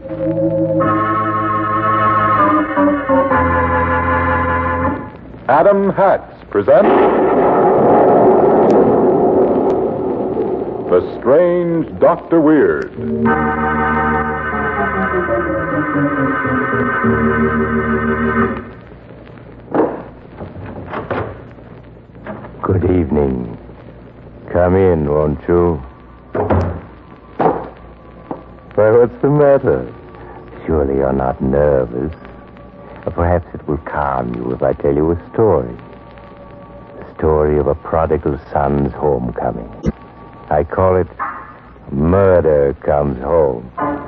Adam Hatz presents The Strange Dr. Weird. Good evening. Come in, won't you? Why, what's the matter? Surely you're not nervous. Or perhaps it will calm you if I tell you a story. The story of a prodigal son's homecoming. I call it Murder Comes Home.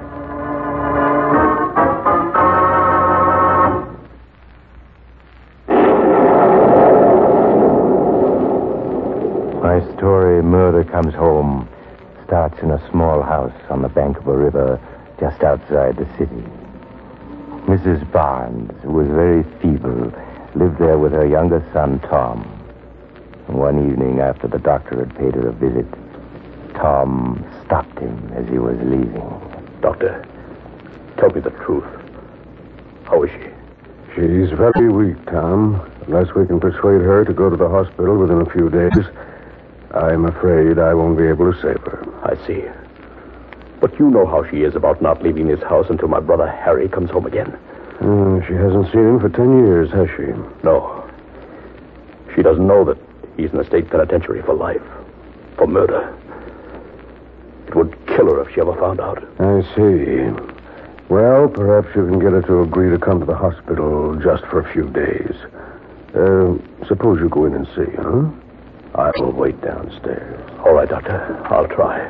My story, Murder Comes Home, starts in a small house on the bank of a river just outside the city. Mrs. Barnes, who was very feeble, lived there with her younger son, Tom. And one evening after the doctor had paid her a visit, Tom stopped him as he was leaving. Doctor, tell me the truth. How is she? She's very weak, Tom. Unless we can persuade her to go to the hospital within a few days, I'm afraid I won't be able to save her. I see. But you know how she is about not leaving this house until my brother Harry comes home again. She hasn't seen him for 10 years, has she? No. She doesn't know that he's in a state penitentiary for life. For murder. It would kill her if she ever found out. I see. Well, perhaps you can get her to agree to come to the hospital just for a few days. Suppose you go in and see, huh? I will wait downstairs. All right, Doctor. I'll try.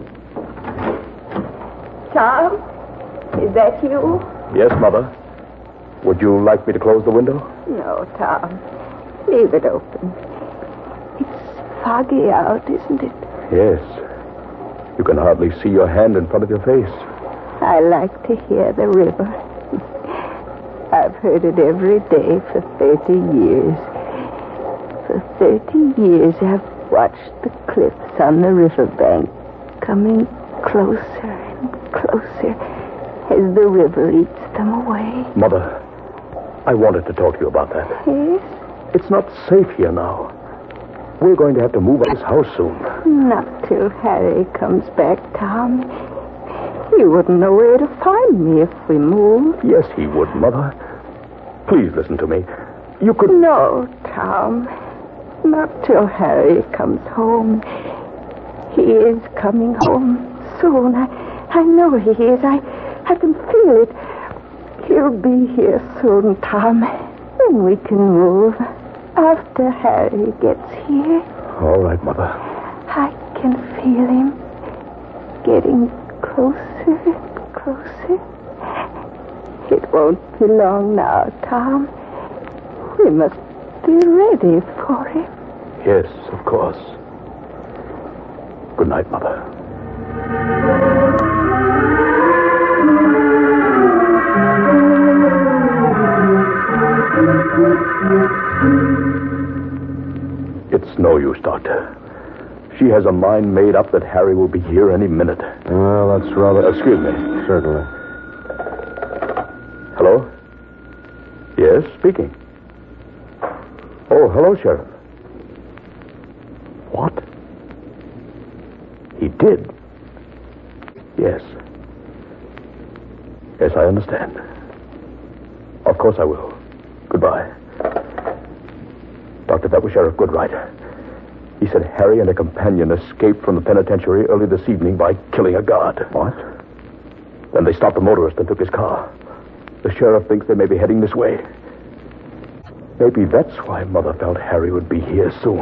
Tom, is that you? Yes, Mother. Would you like me to close the window? No, Tom. Leave it open. It's foggy out, isn't it? Yes. You can hardly see your hand in front of your face. I like to hear the river. I've heard it every day for 30 years. For 30 years, I've watched the cliffs on the riverbank coming closer and closer as the river eats them away. Mother, I wanted to talk to you about that. Yes? It's not safe here now. We're going to have to move out of this house soon. Not till Harry comes back, Tom. He wouldn't know where to find me if we moved. Yes, he would, Mother. Please listen to me. You could... No, Tom. Not till Harry comes home. He is coming home soon. I know he is. I can feel it. He'll be here soon, Tom. Then we can move. After Harry gets here. All right, Mother. I can feel him getting closer and closer. It won't be long now, Tom. We must be ready for him. Yes, of course. Good night, Mother. It's no use, Doctor. She has a mind made up that Harry will be here any minute. Well, that's rather... Excuse me. Certainly. Hello? Yes, speaking. Oh, hello, Sheriff. What? He did? Yes. Yes, I understand. Of course I will. Goodbye. Doctor, that was Sheriff Goodright. He said Harry and a companion escaped from the penitentiary early this evening by killing a guard. What? Then they stopped the motorist and took his car. The sheriff thinks they may be heading this way. Maybe that's why Mother felt Harry would be here soon.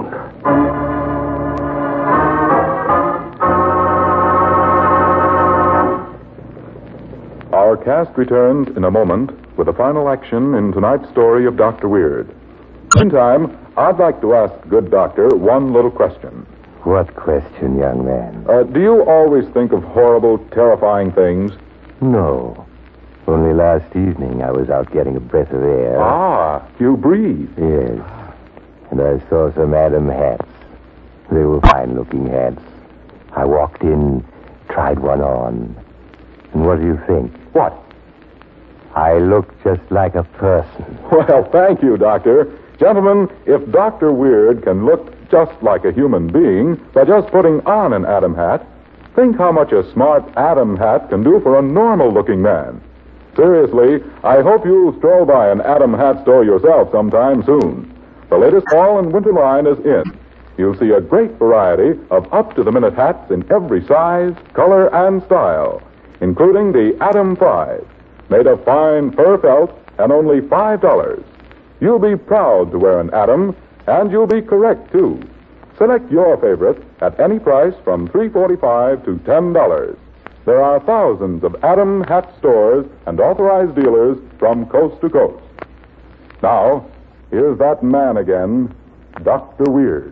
Our cast returns in a moment with a final action in tonight's story of Dr. Weird. Meantime, I'd like to ask the good doctor one little question. What question, young man? Do you always think of horrible, terrifying things? No. Only last evening I was out getting a breath of air. Ah, you breathe. Yes. And I saw some Adam hats. They were fine-looking hats. I walked in, tried one on. And what do you think? What? I look just like a person. Well, thank you, Doctor. Gentlemen, if Dr. Weird can look just like a human being by just putting on an Adam hat, think how much a smart Adam hat can do for a normal-looking man. Seriously, I hope you'll stroll by an Adam hat store yourself sometime soon. The latest fall and winter line is in. You'll see a great variety of up-to-the-minute hats in every size, color, and style, including the Adam 5, made of fine fur felt and only $5. You'll be proud to wear an Adam, and you'll be correct, too. Select your favorite at any price from $3.45 to $10. There are thousands of Adam hat stores and authorized dealers from coast to coast. Now, here's that man again, Dr. Weird.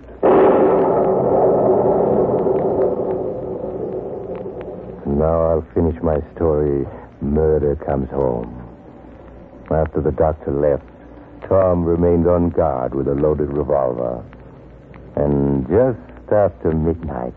Now I'll finish my story. Murder comes home. After the doctor left, Tom remained on guard with a loaded revolver. And just after midnight...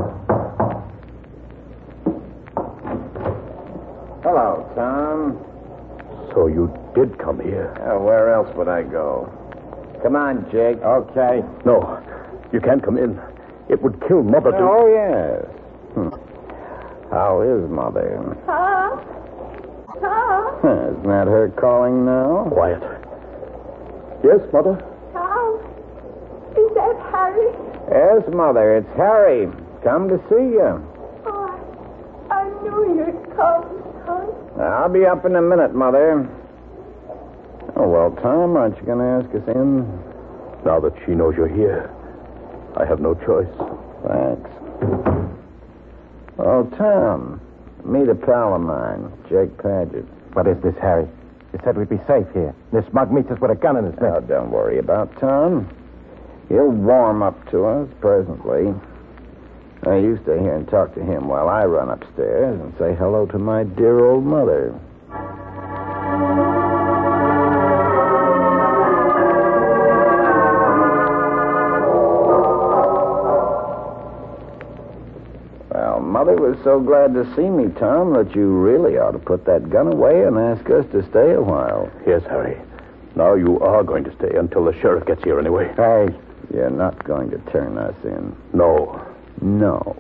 Hello, Tom. So you did come here? Where else would I go? Come on, Jake. Okay. No, you can't come in. It would kill Mother to... Oh, yes. How is Mother? Tom? Tom? Isn't that her calling now? Quiet. Yes, Mother? Tom? Is that Harry? Yes, Mother. It's Harry. Come to see you. Oh, I knew you'd come, Tom. I'll be up in a minute, Mother. Oh, well, Tom, aren't you going to ask us in? Now that she knows you're here, I have no choice. Thanks. Oh, Tom, meet a pal of mine, Jake Paget. What is this, Harry? You said we'd be safe here. This mug meets us with a gun in his neck. Oh, don't worry about Tom. He'll warm up to us presently. Now, you stay here and talk to him while I run upstairs and say hello to my dear old mother. Well, Mother was so glad to see me, Tom, that you really ought to put that gun away and ask us to stay a while. Yes, Harry. Now you are going to stay until the sheriff gets here anyway. Hey, you're not going to turn us in. No. No.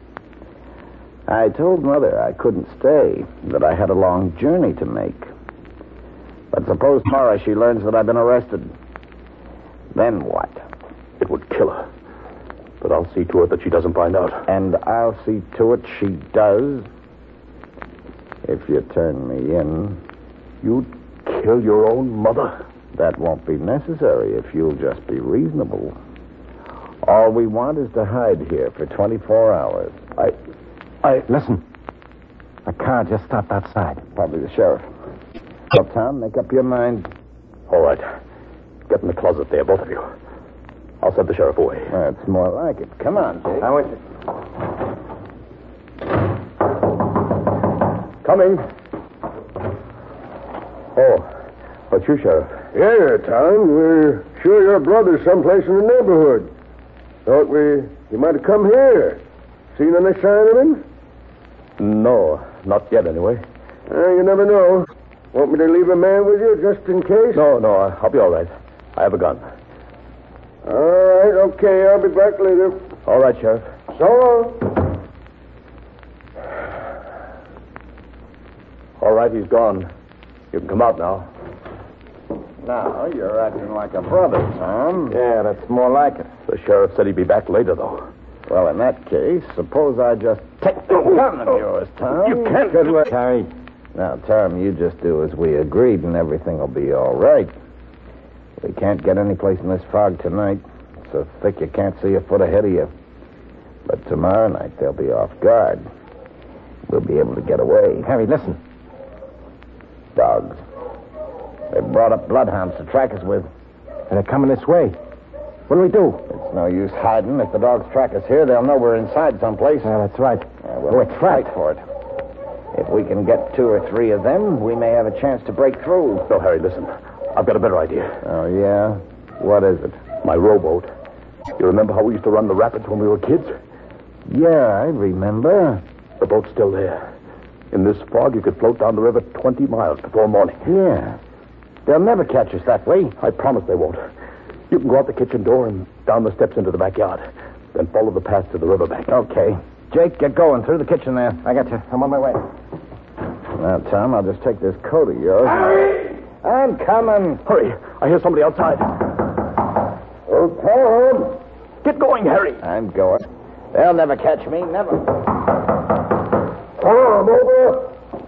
I told Mother I couldn't stay, that I had a long journey to make. But suppose tomorrow she learns that I've been arrested. Then what? It would kill her. But I'll see to it that she doesn't find out. And I'll see to it she does. If you turn me in, You'd kill your own mother? that won't be necessary if you'll just be reasonable. All we want is to hide here for 24 hours. Listen. A car just stopped outside. Probably the sheriff. Well, Tom, make up your mind. All right. Get in the closet there, both of you. I'll send the sheriff away. That's more like it. Come on, Jake. I'm with you. Coming. Oh, but you, Sheriff. Yeah, Tom. We're sure your brother's someplace in the neighborhood. Thought you might have come here. Seen any sign of him? No, not yet, anyway. You never know. Want me to leave a man with you just in case? No, I'll be all right. I have a gun. All right, okay. I'll be back later. All right, Sheriff. So long. All right, he's gone. You can come out now. Now, you're acting like a brother, Tom. Yeah, that's more like it. The sheriff said he'd be back later, though. Well, in that case, suppose I just take the gun of yours, Tom. You can't Good do work, it. Harry. Now, Tom, you just do as we agreed, and everything will be all right. We can't get any place in this fog tonight. It's so thick you can't see a foot ahead of you. But tomorrow night, they'll be off guard. We'll be able to get away. Harry, listen. Dogs. They brought up bloodhounds to track us with. And they're coming this way. What do we do? It's no use hiding. If the dogs track us here, they'll know we're inside someplace. Yeah, that's right. We're tracked for it. If we can get 2 or 3 of them, we may have a chance to break through. No, Harry, listen. I've got a better idea. Oh, yeah? What is it? My rowboat. You remember how we used to run the rapids when we were kids? Yeah, I remember. The boat's still there. In this fog, you could float down the river 20 miles before morning. Yeah. They'll never catch us that way. I promise they won't. You can go out the kitchen door and down the steps into the backyard. Then follow the path to the riverbank. Okay. Jake, get going. Through the kitchen there. I got you. I'm on my way. Now, Tom, I'll just take this coat of yours. Harry! I'm coming. Hurry. I hear somebody outside. Oh, Tom. Get going, Harry. I'm going. They'll never catch me. Never. Tom, over.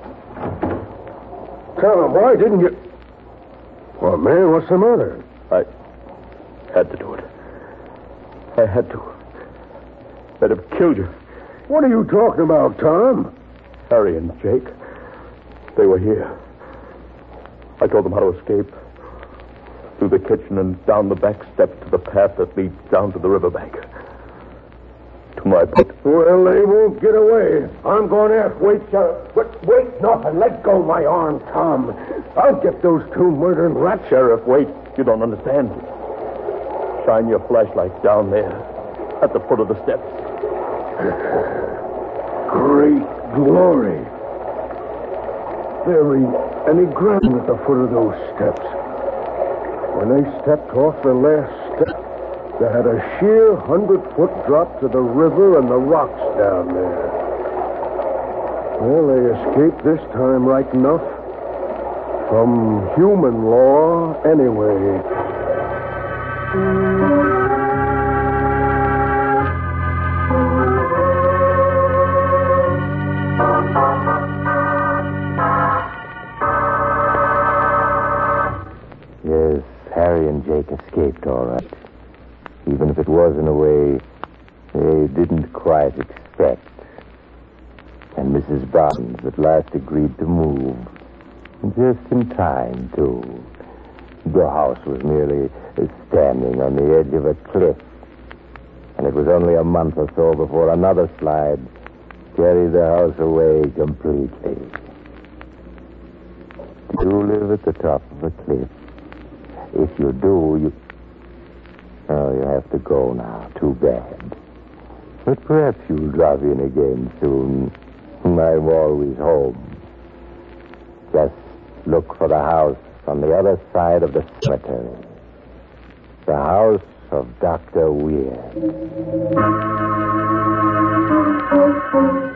Tom, why didn't you... Well, man, what's the matter? I had to do it. I had to. I'd have killed you. What are you talking about, Tom? Harry and Jake, they were here. I told them how to escape. Through the kitchen and down the back steps to the path that leads down to the riverbank. To my boat. Well, they won't get away. I'm going to ask. Wait, Sheriff. Wait, nothing. Let go my arm, Tom. I'll get those two murdering rats. Sheriff, wait. You don't understand. Shine your flashlight down there at the foot of the steps. Great glory. There ain't any ground at the foot of those steps. When they stepped off the last step, they had a sheer 100-foot drop to the river and the rocks down there. Well, they escaped this time right enough. From human law, anyway. Yes, Harry and Jake escaped all right. Even if it was in a way they didn't quite expect. And Mrs. Barnes at last agreed to move. Just in time, too. The house was merely standing on the edge of a cliff. And it was only a month or so before another slide carried the house away completely. You live at the top of a cliff. If you do, Oh, you have to go now. Too bad. But perhaps you'll drop in again soon. I'm always home. Just look for the house on the other side of the cemetery. The house of Dr. Weir.